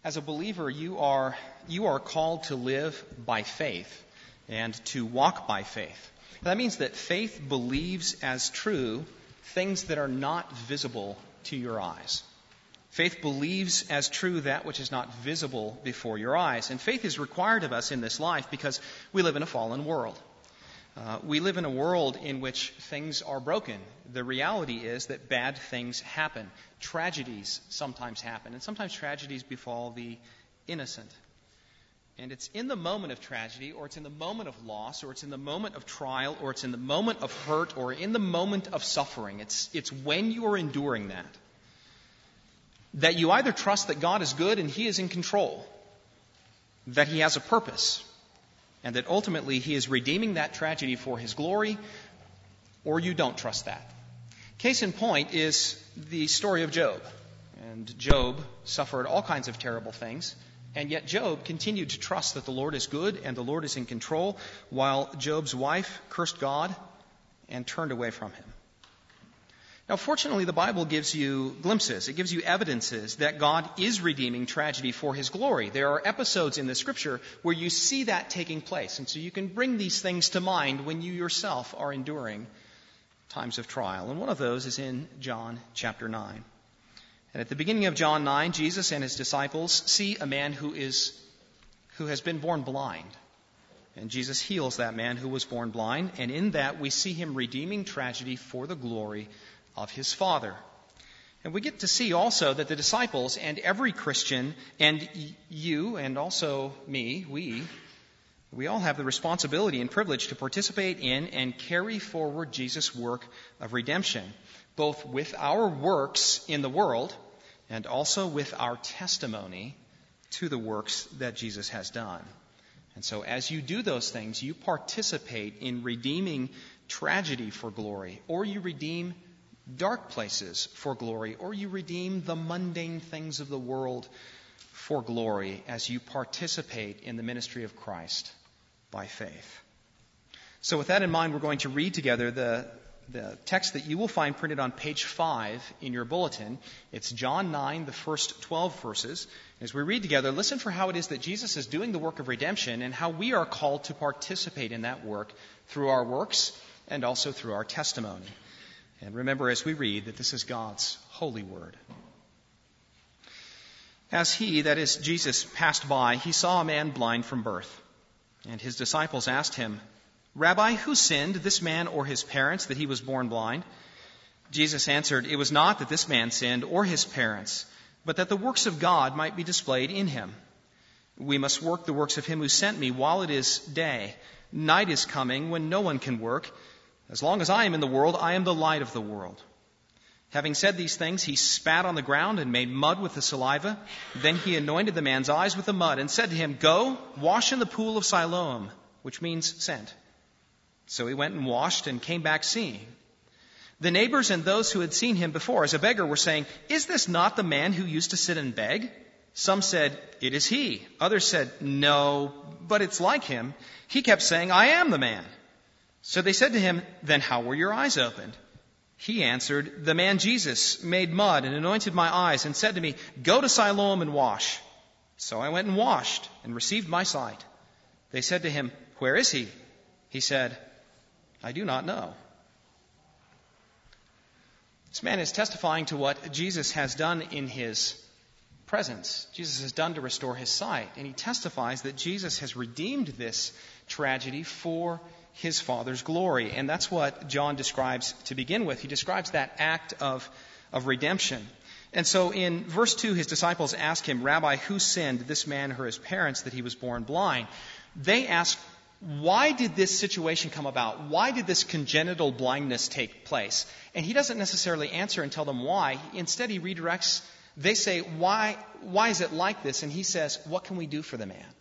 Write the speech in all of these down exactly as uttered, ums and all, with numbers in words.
As a believer, you are you are called to live by faith and to walk by faith. That means that faith believes as true things that are not visible to your eyes. Faith believes as true that which is not visible before your eyes. And faith is required of us in this life because we live in a fallen world. Uh, we live in a world in which things are broken. The reality is that bad things happen. Tragedies sometimes happen, and sometimes tragedies befall the innocent. And it's in the moment of tragedy, or it's in the moment of loss, or it's in the moment of trial, or it's in the moment of hurt, or in the moment of suffering. It's, it's when you are enduring that, that you either trust that God is good and He is in control, that He has a purpose, and that ultimately He is redeeming that tragedy for His glory, or you don't trust that. Case in point is the story of Job. And Job suffered all kinds of terrible things, and yet Job continued to trust that the Lord is good and the Lord is in control, while Job's wife cursed God and turned away from Him. Now, fortunately, the Bible gives you glimpses. It gives you evidences that God is redeeming tragedy for His glory. There are episodes in the Scripture where you see that taking place. And so you can bring these things to mind when you yourself are enduring times of trial. And one of those is in John chapter nine. And at the beginning of John nine, Jesus and His disciples see a man who is who has been born blind. And Jesus heals that man who was born blind. And in that we see Him redeeming tragedy for the glory of His Father. And we get to see also that the disciples and every Christian and you and also me, we, we all have the responsibility and privilege to participate in and carry forward Jesus' work of redemption, both with our works in the world and also with our testimony to the works that Jesus has done. And so as you do those things, you participate in redeeming tragedy for glory, or you redeem dark places for glory, or you redeem the mundane things of the world for glory as you participate in the ministry of Christ by faith. So with that in mind, we're going to read together the, the text that you will find printed on page five in your bulletin. It's John nine, the first twelve verses. As we read together, listen for how it is that Jesus is doing the work of redemption and how we are called to participate in that work through our works and also through our testimony. And remember as we read that this is God's holy word. As he, that is Jesus, passed by, he saw a man blind from birth. And his disciples asked him, "Rabbi, who sinned, this man or his parents, that he was born blind?" Jesus answered, "It was not that this man sinned or his parents, but that the works of God might be displayed in him. We must work the works of him who sent me while it is day. Night is coming when no one can work. As long as I am in the world, I am the light of the world." Having said these things, he spat on the ground and made mud with the saliva. Then he anointed the man's eyes with the mud and said to him, "Go, wash in the pool of Siloam," which means sent. So he went and washed and came back seeing. The neighbors and those who had seen him before as a beggar were saying, "Is this not the man who used to sit and beg?" Some said, "It is he." Others said, "No, but it's like him." He kept saying, "I am the man." So they said to him, "Then how were your eyes opened?" He answered, "The man Jesus made mud and anointed my eyes and said to me, 'Go to Siloam and wash.' So I went and washed and received my sight." They said to him, "Where is he?" He said, "I do not know." This man is testifying to what Jesus has done in his presence. Jesus has done to restore his sight. And he testifies that Jesus has redeemed this tragedy for his Father's glory. And that's what John describes to begin with. He describes that act of, of redemption. And so in verse two, his disciples ask him, "Rabbi, who sinned, this man or his parents, that he was born blind?" They ask, why did this situation come about? Why did this congenital blindness take place? And he doesn't necessarily answer and tell them why. Instead, he redirects. They say, why, why is it like this? And he says, what can we do for the man?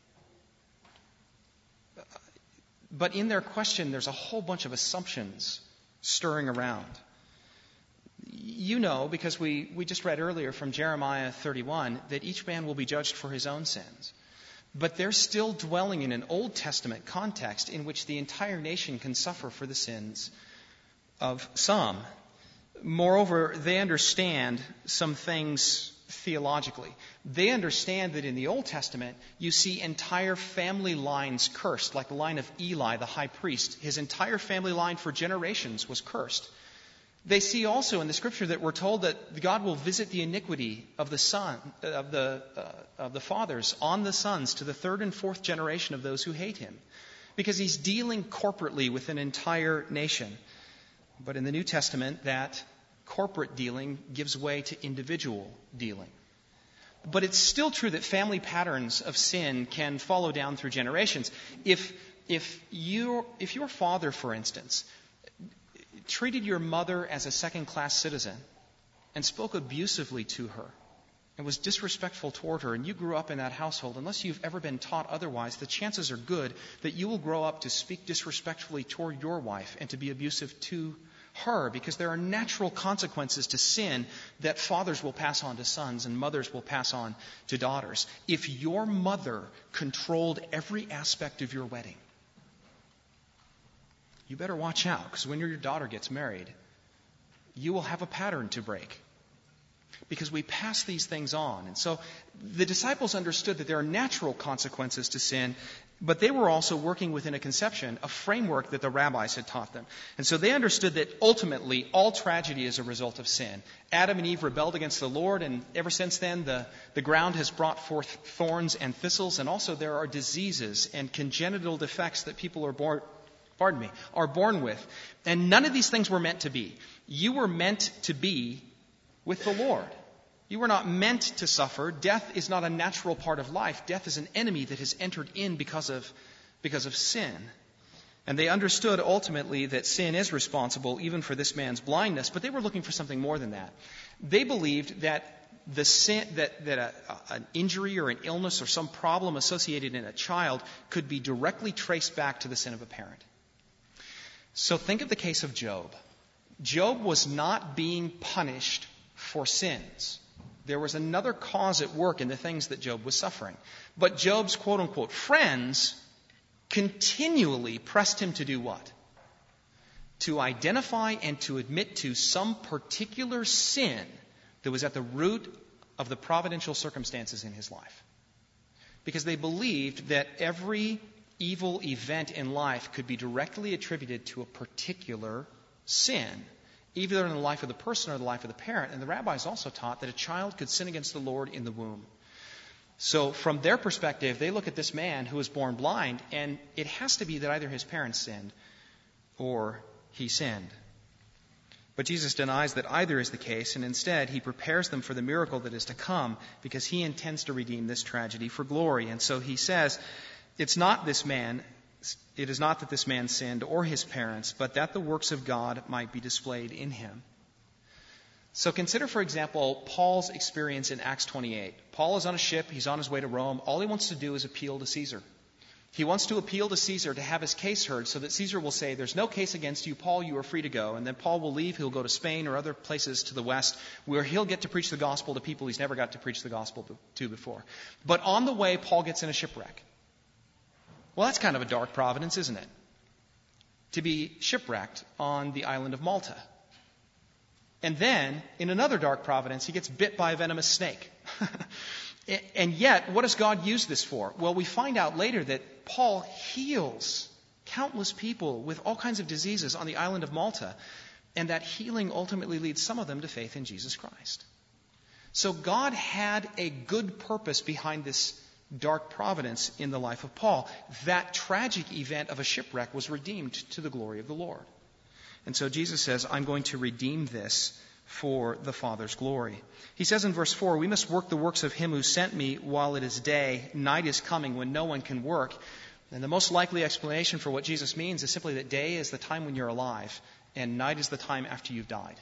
But in their question, there's a whole bunch of assumptions stirring around. You know, because we, we just read earlier from Jeremiah thirty-one, that each man will be judged for his own sins. But they're still dwelling in an Old Testament context in which the entire nation can suffer for the sins of some. Moreover, they understand some things theologically. They understand that in the Old Testament, you see entire family lines cursed, like the line of Eli, the high priest. His entire family line for generations was cursed. They see also in the Scripture that we're told that God will visit the iniquity of the son, of the uh, of the fathers on the sons to the third and fourth generation of those who hate Him, because He's dealing corporately with an entire nation. But in the New Testament, that corporate dealing gives way to individual dealing. But it's still true that family patterns of sin can follow down through generations. If if you if your father, for instance, treated your mother as a second-class citizen and spoke abusively to her and was disrespectful toward her, and you grew up in that household, unless you've ever been taught otherwise, the chances are good that you will grow up to speak disrespectfully toward your wife and to be abusive to her, because there are natural consequences to sin that fathers will pass on to sons and mothers will pass on to daughters. If your mother controlled every aspect of your wedding, you better watch out, because when your daughter gets married, you will have a pattern to break, because we pass these things on. And so the disciples understood that there are natural consequences to sin, but they were also working within a conception, a framework that the rabbis had taught them. And so they understood that ultimately all tragedy is a result of sin. Adam and Eve rebelled against the Lord, and ever since then the, the ground has brought forth thorns and thistles, and also there are diseases and congenital defects that people are born, pardon me, are born with. And none of these things were meant to be. You were meant to be with the Lord. You were not meant to suffer. Death is not a natural part of life. Death is an enemy that has entered in because of, because of sin. And they understood ultimately that sin is responsible even for this man's blindness, but they were looking for something more than that. They believed that the sin, that, that a, an injury or an illness or some problem associated in a child could be directly traced back to the sin of a parent. So think of the case of Job. Job was not being punished for sins. There was another cause at work in the things that Job was suffering. But Job's quote-unquote friends continually pressed him to do what? To identify and to admit to some particular sin that was at the root of the providential circumstances in his life. Because they believed that every evil event in life could be directly attributed to a particular sin, either in the life of the person or the life of the parent. And the rabbis also taught that a child could sin against the Lord in the womb. So from their perspective, they look at this man who was born blind, and it has to be that either his parents sinned or he sinned. But Jesus denies that either is the case, and instead he prepares them for the miracle that is to come, because he intends to redeem this tragedy for glory. And so he says, it's not this man, it is not that this man sinned or his parents, but that the works of God might be displayed in him. So consider, for example, Paul's experience in Acts twenty-eight. Paul is on a ship, he's on his way to Rome. All he wants to do is appeal to Caesar. He wants to appeal to Caesar to have his case heard so that Caesar will say, there's no case against you, Paul, you are free to go. And then Paul will leave, he'll go to Spain or other places to the west, where he'll get to preach the gospel to people he's never got to preach the gospel to before. But on the way, Paul gets in a shipwreck. Well, that's kind of a dark providence, isn't it? To be shipwrecked on the island of Malta. And then, in another dark providence, he gets bit by a venomous snake. And yet, what does God use this for? Well, we find out later that Paul heals countless people with all kinds of diseases on the island of Malta, and that healing ultimately leads some of them to faith in Jesus Christ. So God had a good purpose behind this dark providence in the life of Paul. That tragic event of a shipwreck was redeemed to the glory of the Lord. And so Jesus says, I'm going to redeem this for the Father's glory. He says in verse four, we must work the works of him who sent me while it is day. Night is coming when no one can work. And the most likely explanation for what Jesus means is simply that day is the time when you're alive, and night is the time after you've died.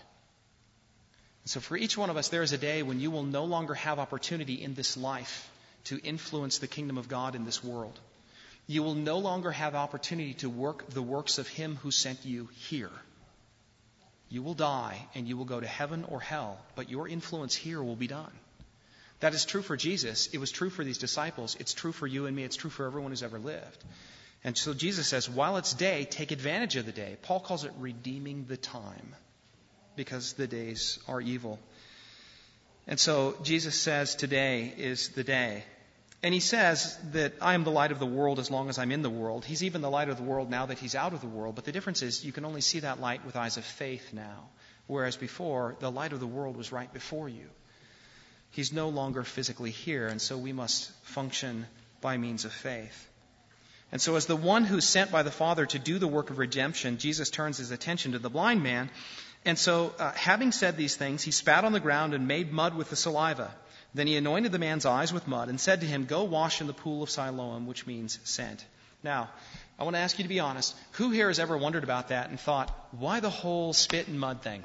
And so for each one of us, there is a day when you will no longer have opportunity in this life to influence the kingdom of God in this world. You will no longer have opportunity to work the works of him who sent you here. You will die and you will go to heaven or hell, but your influence here will be done. That is true for Jesus. It was true for these disciples. It's true for you and me. It's true for everyone who's ever lived. And so Jesus says, while it's day, take advantage of the day. Paul calls it redeeming the time, because the days are evil. And so Jesus says today is the day. And he says that I am the light of the world as long as I'm in the world. He's even the light of the world now that he's out of the world. But the difference is you can only see that light with eyes of faith now. Whereas before, the light of the world was right before you. He's no longer physically here, and so we must function by means of faith. And so as the one who's sent by the Father to do the work of redemption, Jesus turns his attention to the blind man. And so, uh, having said these things, he spat on the ground and made mud with the saliva. Then he anointed the man's eyes with mud and said to him, "Go wash in the pool of Siloam," which means sent. Now, I want to ask you to be honest. Who here has ever wondered about that and thought, why the whole spit and mud thing?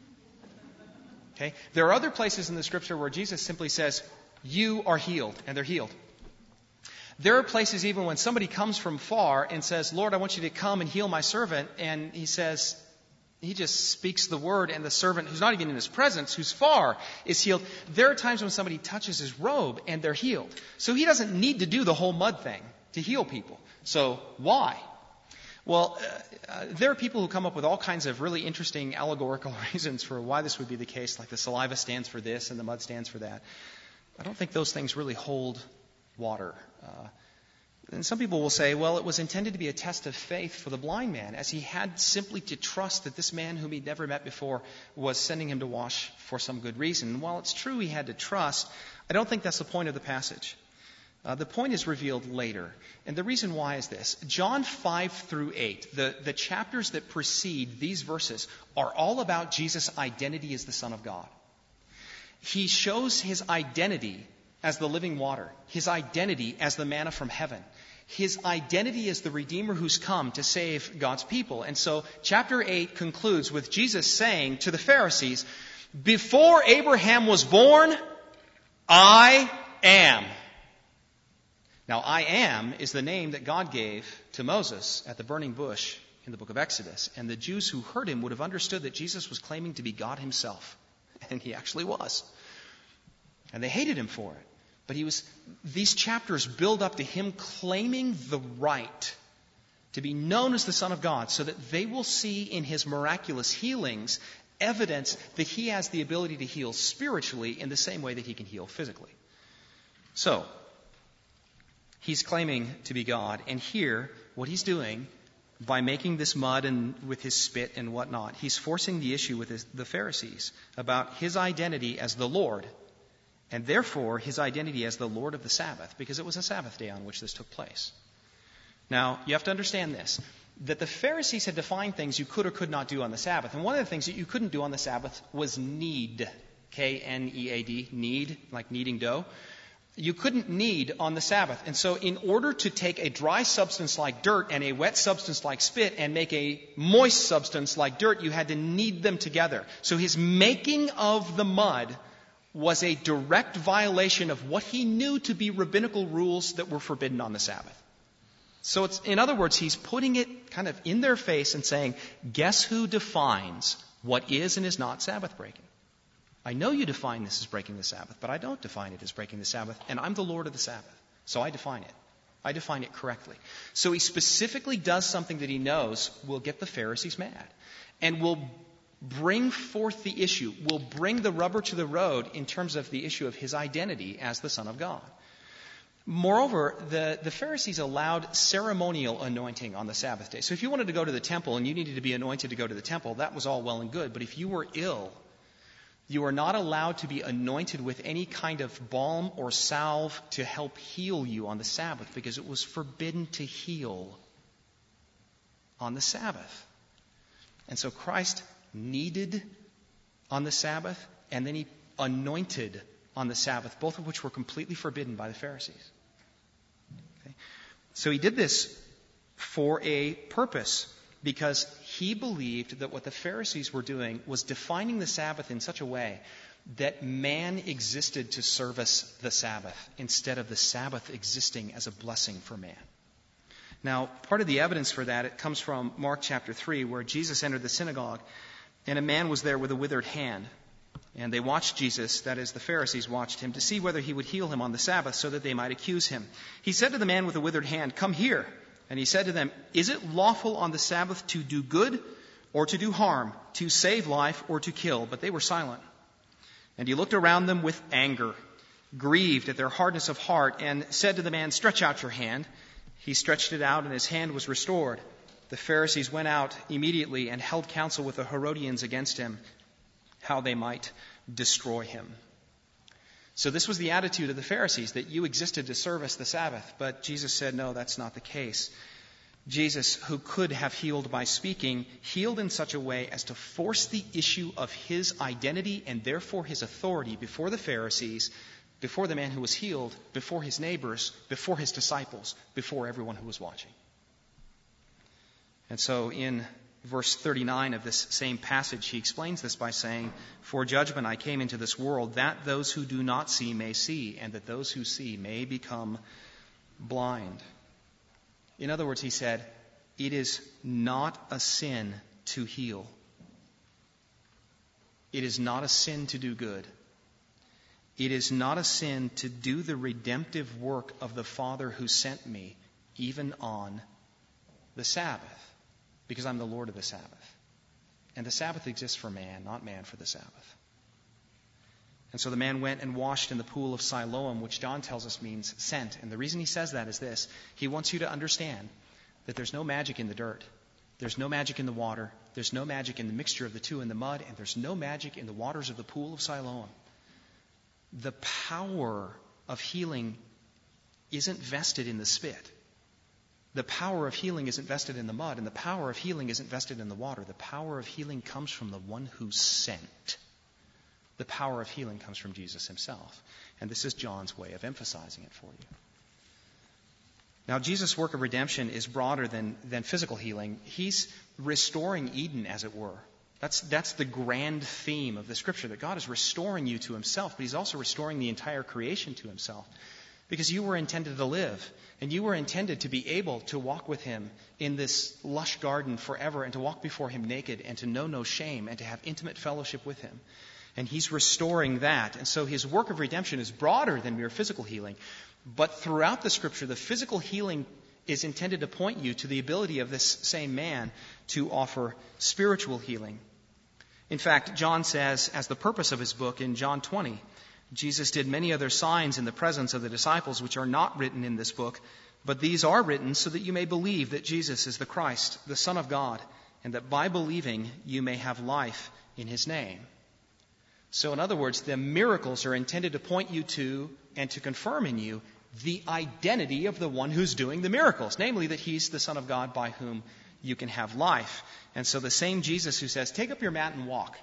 Okay. There are other places in the Scripture where Jesus simply says, "You are healed," and they're healed. There are places even when somebody comes from far and says, "Lord, I want you to come and heal my servant," and he says, he just speaks the word, and the servant, who's not even in his presence, who's far, is healed. There are times when somebody touches his robe and they're healed. So he doesn't need to do the whole mud thing to heal people. So why? Well, uh, uh, there are people who come up with all kinds of really interesting allegorical reasons for why this would be the case, like the saliva stands for this and the mud stands for that. I don't think those things really hold water. Uh, and some people will say, well, it was intended to be a test of faith for the blind man, as he had simply to trust that this man whom he'd never met before was sending him to wash for some good reason. And while it's true he had to trust, I don't think that's the point of the passage. Uh, the point is revealed later. And the reason why is this. John five through eight, the, the chapters that precede these verses, are all about Jesus' identity as the Son of God. He shows his identity as the living water, his identity as the manna from heaven, his identity as the Redeemer who's come to save God's people. And so chapter eight concludes with Jesus saying to the Pharisees, "Before Abraham was born, I am." Now, I am is the name that God gave to Moses at the burning bush in the book of Exodus. And the Jews who heard him would have understood that Jesus was claiming to be God himself. And he actually was. And they hated him for it. But he was, these chapters build up to him claiming the right to be known as the Son of God, so that they will see in his miraculous healings evidence that he has the ability to heal spiritually in the same way that he can heal physically. So, he's claiming to be God. And here, what he's doing, by making this mud and with his spit and whatnot, he's forcing the issue with his, the Pharisees about his identity as the Lord, and therefore his identity as the Lord of the Sabbath, because it was a Sabbath day on which this took place. Now, you have to understand this, that the Pharisees had defined things you could or could not do on the Sabbath. And one of the things that you couldn't do on the Sabbath was knead. K N E A D, knead, like kneading dough. You couldn't knead on the Sabbath. And so in order to take a dry substance like dirt and a wet substance like spit and make a moist substance like dirt, you had to knead them together. So his making of the mud was a direct violation of what he knew to be rabbinical rules that were forbidden on the Sabbath. So it's, in other words, he's putting it kind of in their face and saying, guess who defines what is and is not Sabbath breaking? I know you define this as breaking the Sabbath, but I don't define it as breaking the Sabbath, and I'm the Lord of the Sabbath. So I define it. I define it correctly. So he specifically does something that he knows will get the Pharisees mad and will bring forth the issue, will bring the rubber to the road in terms of the issue of his identity as the Son of God. Moreover, the, the Pharisees allowed ceremonial anointing on the Sabbath day. So if you wanted to go to the temple and you needed to be anointed to go to the temple, that was all well and good. But if you were ill, you are not allowed to be anointed with any kind of balm or salve to help heal you on the Sabbath, because it was forbidden to heal on the Sabbath. And so Christ kneaded on the Sabbath, and then he anointed on the Sabbath, both of which were completely forbidden by the Pharisees. Okay? So he did this for a purpose, because he believed that what the Pharisees were doing was defining the Sabbath in such a way that man existed to service the Sabbath instead of the Sabbath existing as a blessing for man. Now, part of the evidence for that, it comes from Mark chapter three, where Jesus entered the synagogue, and a man was there with a withered hand. And they watched Jesus, that is, the Pharisees watched him, to see whether he would heal him on the Sabbath so that they might accuse him. He said to the man with the withered hand, "Come here." And he said to them, "Is it lawful on the Sabbath to do good or to do harm, to save life or to kill?" But they were silent. And he looked around them with anger, grieved at their hardness of heart, and said to the man, "Stretch out your hand." He stretched it out, and his hand was restored. The Pharisees went out immediately and held counsel with the Herodians against him, how they might destroy him. So this was the attitude of the Pharisees, that you existed to service the Sabbath. But Jesus said, no, that's not the case. Jesus, who could have healed by speaking, healed in such a way as to force the issue of his identity and therefore his authority before the Pharisees, before the man who was healed, before his neighbors, before his disciples, before everyone who was watching. And so in verse thirty-nine of this same passage, he explains this by saying, "For judgment I came into this world, that those who do not see may see, and that those who see may become blind." In other words, he said, it is not a sin to heal. It is not a sin to do good. It is not a sin to do the redemptive work of the Father who sent me, even on the Sabbath, because I'm the Lord of the Sabbath. And the Sabbath exists for man, not man for the Sabbath. And so the man went and washed in the pool of Siloam, which John tells us means sent. And the reason he says that is this. He wants you to understand that there's no magic in the dirt. There's no magic in the water. There's no magic in the mixture of the two in the mud. And there's no magic in the waters of the pool of Siloam. The power of healing isn't vested in the spit. The power of healing isn't vested in the mud. And the power of healing isn't vested in the water. The power of healing comes from the one who sent. The power of healing comes from Jesus himself. And this is John's way of emphasizing it for you. Now, Jesus' work of redemption is broader than, than physical healing. He's restoring Eden, as it were. That's, that's the grand theme of the Scripture, that God is restoring you to himself, but he's also restoring the entire creation to himself. Because you were intended to live, and you were intended to be able to walk with him in this lush garden forever, and to walk before him naked, and to know no shame, and to have intimate fellowship with him. And he's restoring that. And so his work of redemption is broader than mere physical healing. But throughout the Scripture, the physical healing is intended to point you to the ability of this same man to offer spiritual healing. In fact, John says, as the purpose of his book in John twenty, Jesus did many other signs in the presence of the disciples which are not written in this book, but these are written so that you may believe that Jesus is the Christ, the Son of God, and that by believing you may have life in his name. So in other words, the miracles are intended to point you to and to confirm in you the identity of the one who's doing the miracles, namely that he's the Son of God by whom you can have life. And so the same Jesus who says, "Take up your mat and walk,"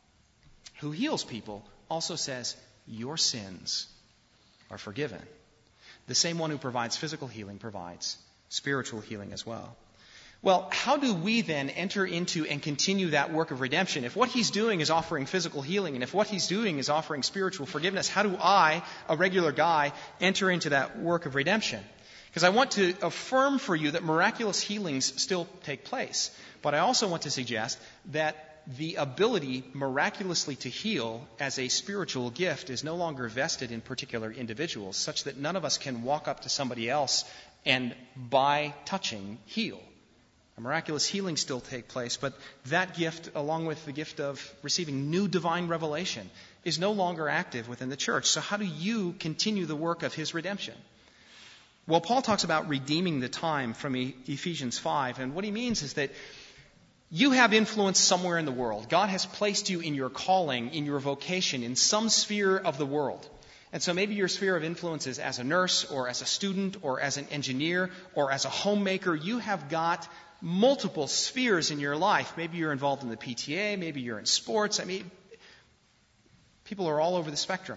who heals people, also says, "Your sins are forgiven." The same one who provides physical healing provides spiritual healing as well. Well, how do we then enter into and continue that work of redemption? If what he's doing is offering physical healing, and if what he's doing is offering spiritual forgiveness, how do I, a regular guy, enter into that work of redemption? Because I want to affirm for you that miraculous healings still take place. But I also want to suggest that the ability miraculously to heal as a spiritual gift is no longer vested in particular individuals, such that none of us can walk up to somebody else and, by touching, heal. A miraculous healing still take place, but that gift, along with the gift of receiving new divine revelation, is no longer active within the church. So how do you continue the work of his redemption? Well, Paul talks about redeeming the time from Ephesians five, and what he means is that you have influence somewhere in the world. God has placed you in your calling, in your vocation, in some sphere of the world. And so maybe your sphere of influence is as a nurse, or as a student, or as an engineer, or as a homemaker. You have got multiple spheres in your life. Maybe you're involved in the P T A, maybe you're in sports. I mean, people are all over the spectrum.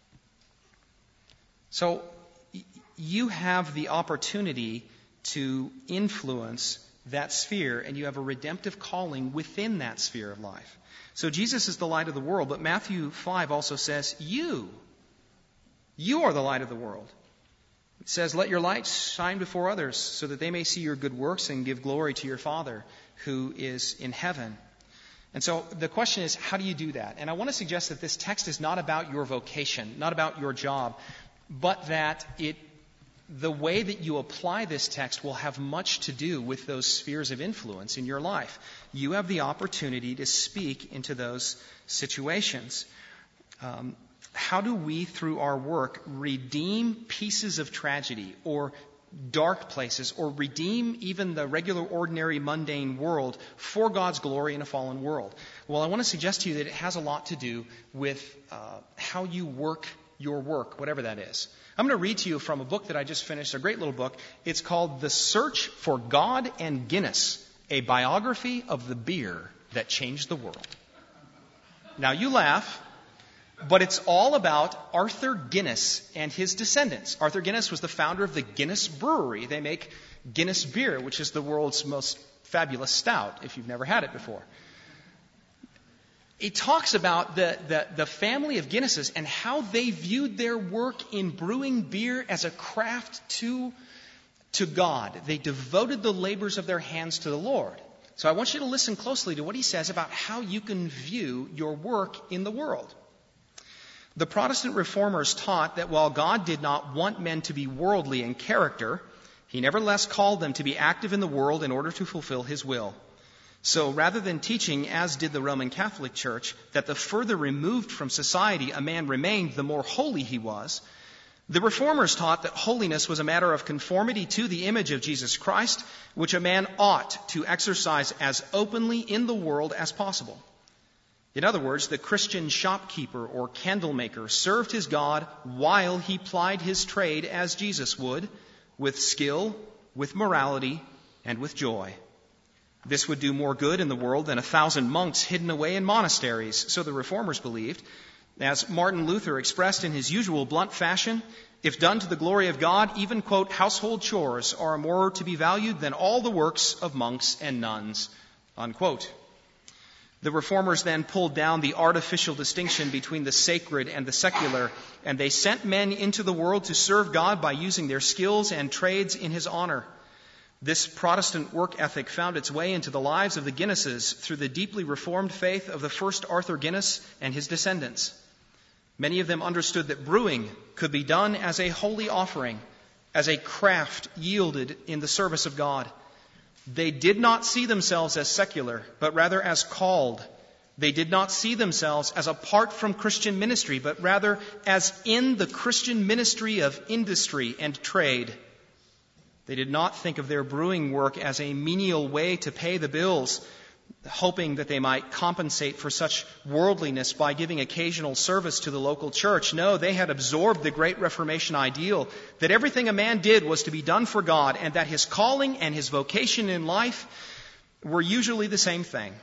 So you have the opportunity to influence that sphere, and you have a redemptive calling within that sphere of life. So Jesus is the light of the world, but Matthew five also says, you, you are the light of the world. It says, "Let your light shine before others so that they may see your good works and give glory to your Father who is in heaven." And so the question is, how do you do that? And I want to suggest that this text is not about your vocation, not about your job, but that it, the way that you apply this text will have much to do with those spheres of influence in your life. You have the opportunity to speak into those situations. Um, how do we, through our work, redeem pieces of tragedy or dark places, or redeem even the regular, ordinary, mundane world for God's glory in a fallen world? Well, I want to suggest to you that it has a lot to do with uh, how you work your work, whatever that is. I'm going to read to you from a book that I just finished, a great little book. It's called The Search for God and Guinness, a biography of the beer that changed the world. Now, you laugh, but it's all about Arthur Guinness and his descendants. Arthur Guinness was the founder of the Guinness Brewery. They make Guinness beer, which is the world's most fabulous stout, if you've never had it before. It talks about the, the, the family of Guinnesses and how they viewed their work in brewing beer as a craft to, to God. They devoted the labors of their hands to the Lord. So I want you to listen closely to what he says about how you can view your work in the world. The Protestant reformers taught that while God did not want men to be worldly in character, he nevertheless called them to be active in the world in order to fulfill his will. So rather than teaching, as did the Roman Catholic Church, that the further removed from society a man remained, the more holy he was, the reformers taught that holiness was a matter of conformity to the image of Jesus Christ, which a man ought to exercise as openly in the world as possible. In other words, the Christian shopkeeper or candlemaker served his God while he plied his trade as Jesus would, with skill, with morality, and with joy. This would do more good in the world than a thousand monks hidden away in monasteries, so the reformers believed. As Martin Luther expressed in his usual blunt fashion, if done to the glory of God, even, quote, household chores are more to be valued than all the works of monks and nuns, unquote. The reformers then pulled down the artificial distinction between the sacred and the secular, and they sent men into the world to serve God by using their skills and trades in his honor. This Protestant work ethic found its way into the lives of the Guinnesses through the deeply reformed faith of the first Arthur Guinness and his descendants. Many of them understood that brewing could be done as a holy offering, as a craft yielded in the service of God. They did not see themselves as secular, but rather as called. They did not see themselves as apart from Christian ministry, but rather as in the Christian ministry of industry and trade. They did not think of their brewing work as a menial way to pay the bills, hoping that they might compensate for such worldliness by giving occasional service to the local church. No, they had absorbed the great Reformation ideal that everything a man did was to be done for God, and that his calling and his vocation in life were usually the same thing.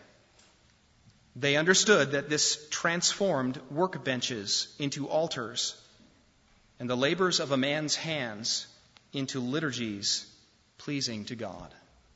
They understood that this transformed workbenches into altars and the labors of a man's hands into liturgies pleasing to God.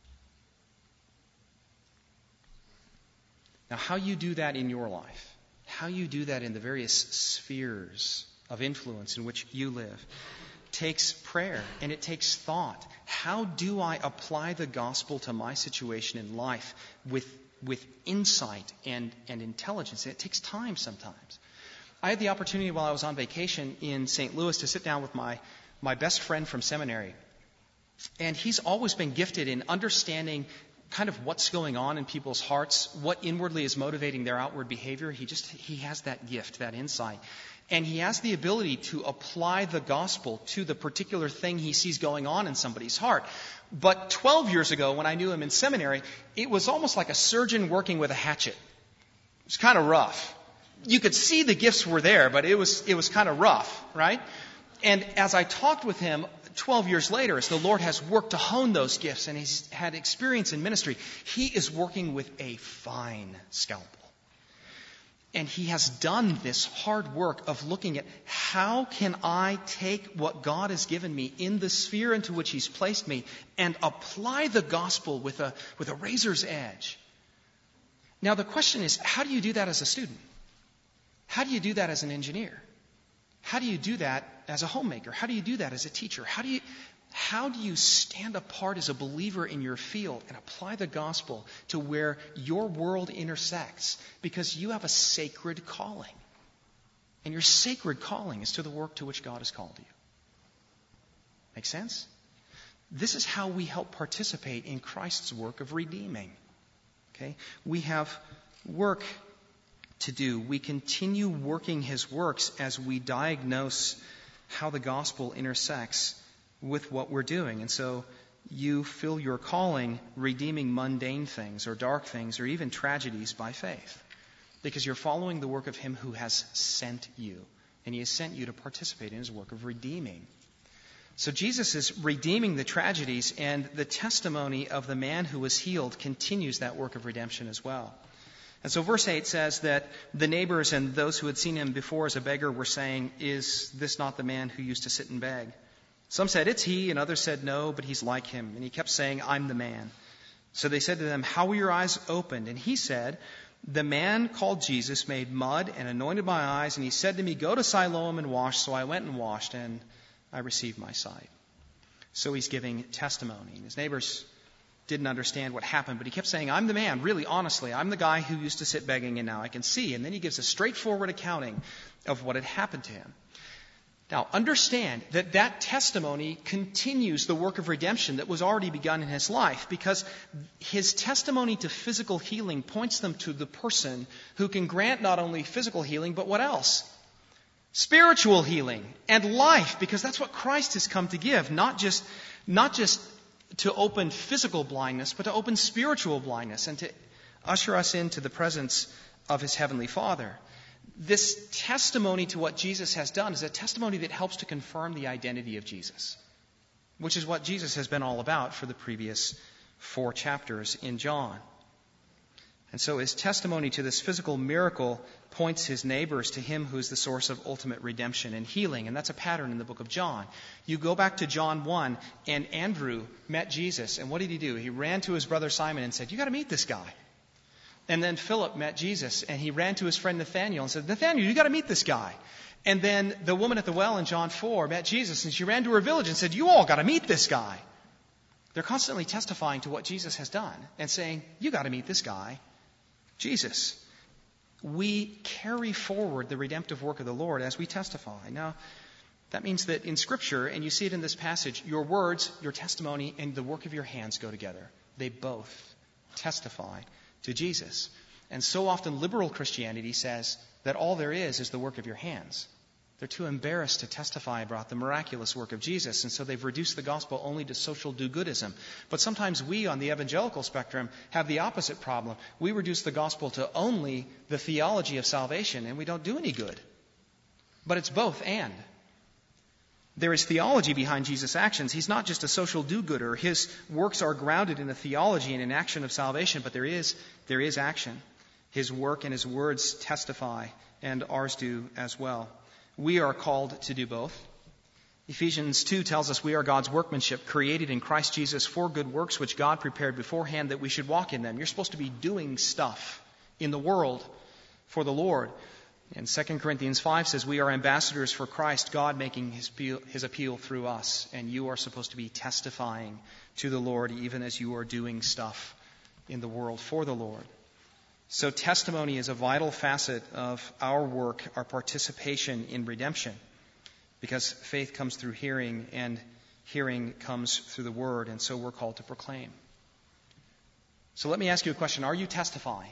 Now, how you do that in your life, how you do that in the various spheres of influence in which you live, takes prayer and it takes thought. How do I apply the gospel to my situation in life with, with insight and, and intelligence? And it takes time sometimes. I had the opportunity while I was on vacation in Saint Louis to sit down with my, my best friend from seminary. And he's always been gifted in understanding kind of what's going on in people's hearts, what inwardly is motivating their outward behavior. He just, he has that gift, that insight. And he has the ability to apply the gospel to the particular thing he sees going on in somebody's heart. But twelve years ago, when I knew him in seminary, it was almost like a surgeon working with a hatchet. It was kind of rough. You could see the gifts were there, but it was, it was kind of rough, right? And as I talked with him twelve years later, as the Lord has worked to hone those gifts and he's had experience in ministry, he is working with a fine scalpel. And he has done this hard work of looking at how can I take what God has given me in the sphere into which he's placed me and apply the gospel with a, with a razor's edge. Now the question is, how do you do that as a student? How do you do that as an engineer? How do you do that as a homemaker? How do you do that as a teacher? How do you, how do you stand apart as a believer in your field and apply the gospel to where your world intersects? Because you have a sacred calling. And your sacred calling is to the work to which God has called you. Make sense? This is how we help participate in Christ's work of redeeming. Okay? We have work to do. We continue working his works as we diagnose how the gospel intersects with what we're doing. And so you fill your calling redeeming mundane things or dark things or even tragedies by faith, because you're following the work of him who has sent you. And he has sent you to participate in his work of redeeming. So Jesus is redeeming the tragedies, and the testimony of the man who was healed continues that work of redemption as well. And so verse eight says that the neighbors and those who had seen him before as a beggar were saying, "Is this not the man who used to sit and beg?" Some said, "It's he," and others said, "No, but he's like him." And he kept saying, "I'm the man." So they said to them, "How were your eyes opened?" And he said, "The man called Jesus made mud and anointed my eyes, and he said to me, 'Go to Siloam and wash.' So I went and washed, and I received my sight." So he's giving testimony. And his neighbors didn't understand what happened, but he kept saying, "I'm the man, really, honestly. I'm the guy who used to sit begging, and now I can see." And then he gives a straightforward accounting of what had happened to him. Now, understand that that testimony continues the work of redemption that was already begun in his life, because his testimony to physical healing points them to the person who can grant not only physical healing, but what else? Spiritual healing and life, because that's what Christ has come to give, not just, not just to open physical blindness, but to open spiritual blindness and to usher us into the presence of his heavenly Father. This testimony to what Jesus has done is a testimony that helps to confirm the identity of Jesus, which is what Jesus has been all about for the previous four chapters in John. And so his testimony to this physical miracle points his neighbors to him who is the source of ultimate redemption and healing. And that's a pattern in the book of John. You go back to John one, and Andrew met Jesus. And what did he do? He ran to his brother Simon and said, "You got to meet this guy." And then Philip met Jesus, and he ran to his friend Nathanael and said, "Nathanael, you got to meet this guy." And then the woman at the well in John four met Jesus, and she ran to her village and said, "You all got to meet this guy." They're constantly testifying to what Jesus has done and saying, "You got to meet this guy, Jesus." We carry forward the redemptive work of the Lord as we testify. Now, that means that in Scripture, and you see it in this passage, your words, your testimony, and the work of your hands go together. They both testify to Jesus. And so often liberal Christianity says that all there is is the work of your hands. They're too embarrassed to testify about the miraculous work of Jesus, and so they've reduced the gospel only to social do-goodism. But sometimes we on the evangelical spectrum have the opposite problem. We reduce the gospel to only the theology of salvation, and we don't do any good. But it's both and. There is theology behind Jesus' actions. He's not just a social do-gooder. His works are grounded in a theology and an action of salvation, but there is, there is action. His work and his words testify, and ours do as well. We are called to do both. Ephesians two tells us we are God's workmanship, created in Christ Jesus for good works, which God prepared beforehand that we should walk in them. You're supposed to be doing stuff in the world for the Lord. And Second Corinthians five says we are ambassadors for Christ, God making his appeal, his appeal through us. And you are supposed to be testifying to the Lord even as you are doing stuff in the world for the Lord. So testimony is a vital facet of our work, our participation in redemption, because faith comes through hearing, and hearing comes through the word, and so we're called to proclaim. So let me ask you a question. Are you testifying?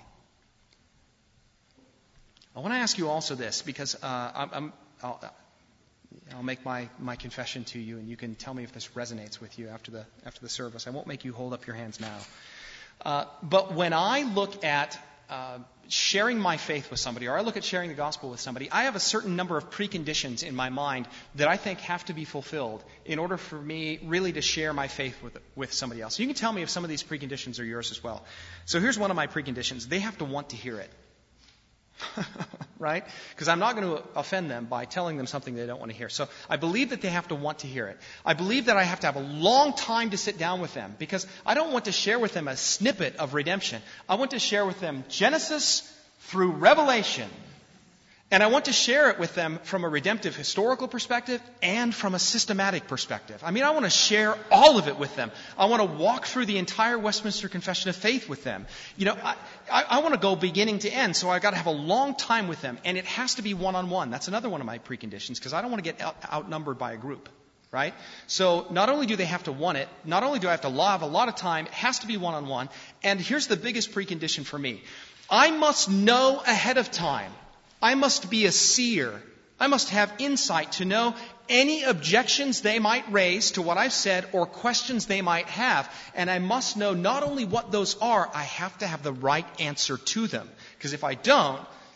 I want to ask you also this, because uh, I'm, I'm, I'll, I'll make my, my confession to you, and you can tell me if this resonates with you after the after the service. I won't make you hold up your hands now. Uh, but when I look at uh, sharing my faith with somebody, or I look at sharing the gospel with somebody, I have a certain number of preconditions in my mind that I think have to be fulfilled in order for me really to share my faith with with somebody else. You can tell me if some of these preconditions are yours as well. So here's one of my preconditions. They have to want to hear it. Right? Because I'm not going to offend them by telling them something they don't want to hear. So I believe that they have to want to hear it. I believe that I have to have a long time to sit down with them, because I don't want to share with them a snippet of redemption. I want to share with them Genesis through Revelation. And I want to share it with them from a redemptive historical perspective and from a systematic perspective. I mean, I want to share all of it with them. I want to walk through the entire Westminster Confession of Faith with them. You know, I, I, I want to go beginning to end, so I've got to have a long time with them. And it has to be one-on-one. That's another one of my preconditions, because I don't want to get out, outnumbered by a group. Right? So not only do they have to want it, not only do I have to have a lot of time, it has to be one-on-one. And here's the biggest precondition for me. I must know ahead of time. I must be a seer. I must have insight to know any objections they might raise to what I've said or questions they might have. And I must know not only what those are, I have to have the right answer to them. Because if I don't,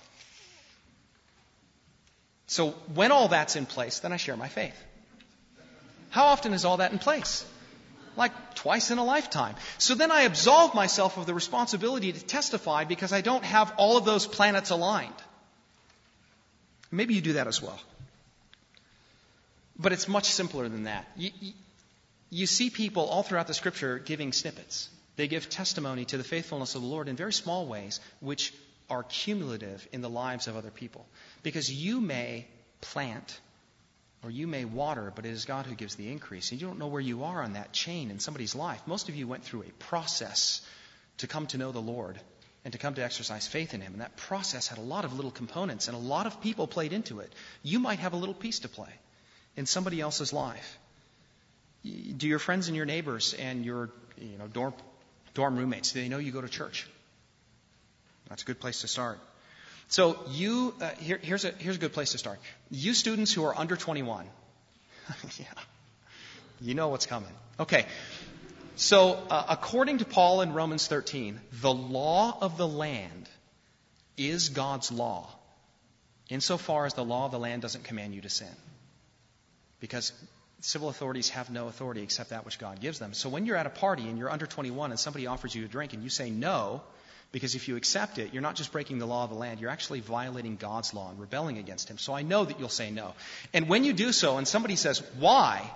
so when all that's in place, then I share my faith. How often is all that in place? Like twice in a lifetime. So then I absolve myself of the responsibility to testify because I don't have all of those planets aligned. Maybe you do that as well. But it's much simpler than that. You, you, you see people all throughout the Scripture giving snippets. They give testimony to the faithfulness of the Lord in very small ways, which are cumulative in the lives of other people. Because you may plant or you may water, but it is God who gives the increase. And you don't know where you are on that chain in somebody's life. Most of you went through a process to come to know the Lord and to come to exercise faith in Him. And that process had a lot of little components, and a lot of people played into it. You might have a little piece to play in somebody else's life. Do your friends and your neighbors and your you know, dorm, dorm roommates, do they know you go to church? That's a good place to start. So you, uh, here, here's a here's a good place to start. You students who are under twenty-one, yeah, you know what's coming. Okay. So, uh, according to Paul in Romans thirteen, the law of the land is God's law, insofar as the law of the land doesn't command you to sin. Because civil authorities have no authority except that which God gives them. So when you're at a party and you're under twenty-one and somebody offers you a drink and you say no, because if you accept it, you're not just breaking the law of the land, you're actually violating God's law and rebelling against Him. So I know that you'll say no. And when you do so and somebody says, why?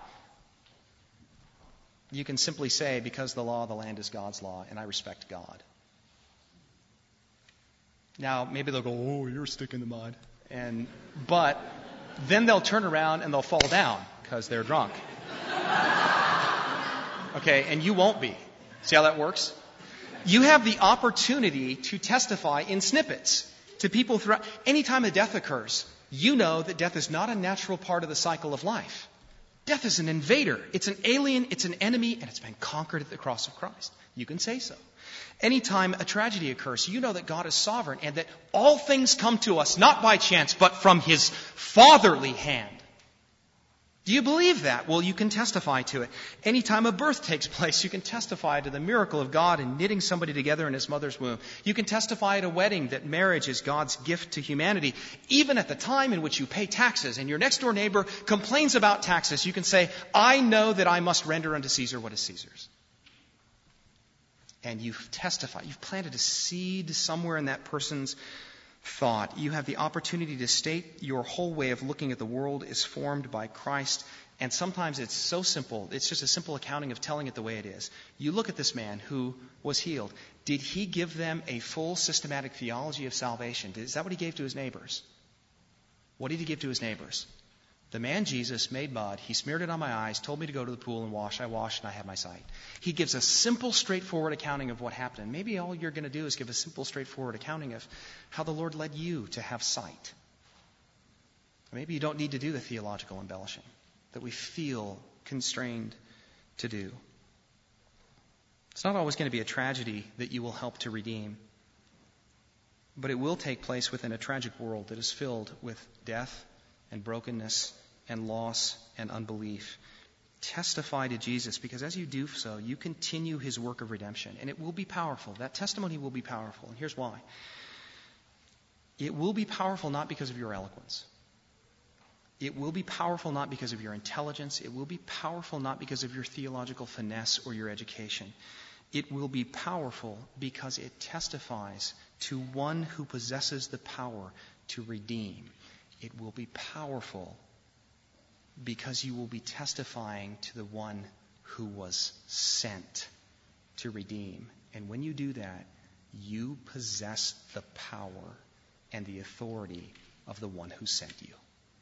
You can simply say, because the law of the land is God's law, and I respect God. Now, maybe they'll go, oh, you're a stick in the mud. And, but then they'll turn around and they'll fall down because they're drunk. Okay, and you won't be. See how that works? You have the opportunity to testify in snippets to people throughout. Anytime a death occurs, you know that death is not a natural part of the cycle of life. Death is an invader. It's an alien. It's an enemy. And it's been conquered at the cross of Christ. You can say so. Anytime a tragedy occurs, you know that God is sovereign and that all things come to us not by chance, but from His fatherly hand. Do you believe that? Well, you can testify to it. Anytime a birth takes place, you can testify to the miracle of God in knitting somebody together in His mother's womb. You can testify at a wedding that marriage is God's gift to humanity. Even at the time in which you pay taxes and your next door neighbor complains about taxes, you can say, I know that I must render unto Caesar what is Caesar's. And you've testified. You've planted a seed somewhere in that person's thought. You have the opportunity to state your whole way of looking at the world is formed by Christ. And sometimes it's so simple. It's just a simple accounting of telling it the way it is. You look at this man who was healed. Did he give them a full systematic theology of salvation? Is that what he gave to his neighbors? What did he give to his neighbors? The man Jesus made mud. He smeared it on my eyes, told me to go to the pool and wash. I washed and I had my sight. He gives a simple, straightforward accounting of what happened. And maybe all you're going to do is give a simple, straightforward accounting of how the Lord led you to have sight. Maybe you don't need to do the theological embellishing that we feel constrained to do. It's not always going to be a tragedy that you will help to redeem. But it will take place within a tragic world that is filled with death and brokenness and loss and unbelief. Testify to Jesus, because as you do so, you continue His work of redemption. And it will be powerful. That testimony will be powerful. And here's why. It will be powerful not because of your eloquence. It will be powerful not because of your intelligence. It will be powerful not because of your theological finesse or your education. It will be powerful because it testifies to one who possesses the power to redeem. It will be powerful because you will be testifying to the one who was sent to redeem. And when you do that, you possess the power and the authority of the one who sent you.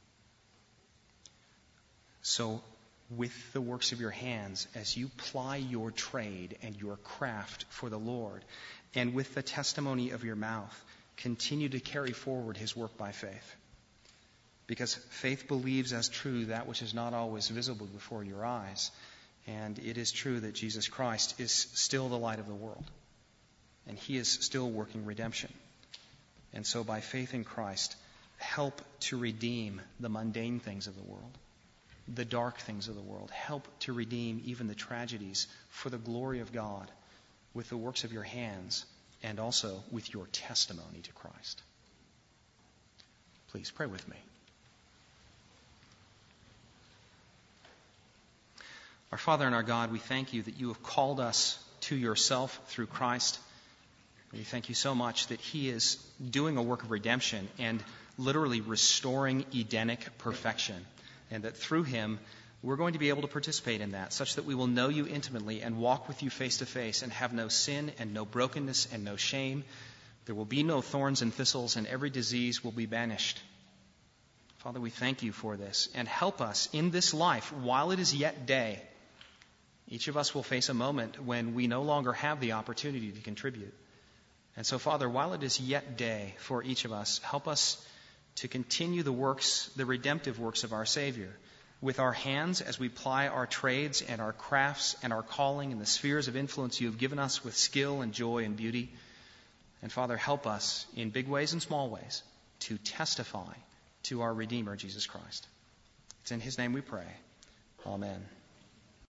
So, with the works of your hands, as you ply your trade and your craft for the Lord, and with the testimony of your mouth, continue to carry forward His work by faith. Because faith believes as true that which is not always visible before your eyes. And it is true that Jesus Christ is still the light of the world. and he is still working redemption. And so by faith in Christ, help to redeem the mundane things of the world, the dark things of the world. Help to redeem even the tragedies for the glory of God with the works of your hands and also with your testimony to Christ. Please pray with me. Our Father and our God, we thank you that you have called us to yourself through Christ. We thank you so much that he is doing a work of redemption and literally restoring Edenic perfection, and that through him we're going to be able to participate in that, such that we will know you intimately and walk with you face to face and have no sin and no brokenness and no shame. There will be no thorns and thistles, and every disease will be banished. Father, we thank you for this, and help us in this life while it is yet day. Each of us will face a moment when we no longer have the opportunity to contribute. And so, Father, while it is yet day for each of us, help us to continue the works, the redemptive works of our Savior, with our hands as we ply our trades and our crafts and our calling and the spheres of influence you have given us with skill and joy and beauty. And Father, help us in big ways and small ways to testify to our Redeemer, Jesus Christ. It's in his name we pray. Amen.